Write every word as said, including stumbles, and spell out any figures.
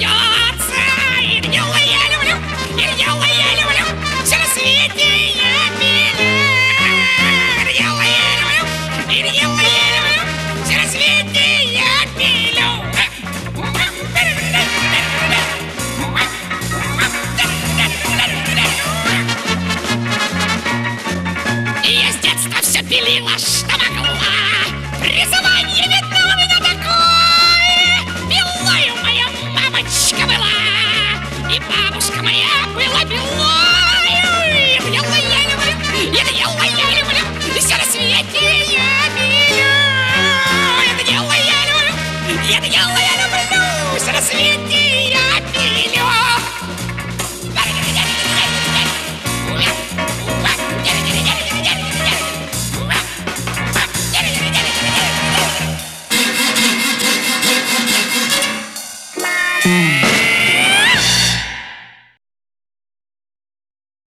смеется. И дело я люблю, и дело я люблю, все на свете я пилю. И дело я люблю, и дело я люблю, все на свете я пилю. И я с детства все пилила, что могла. Призвание видно у меня такое. Пилою моя мамочка была, и бабушка моя была пилою. Это дело я люблю, это дело я люблю, и все на свете я пилю. Это дело я люблю, это дело я люблю, все на свете я пилю. Mm.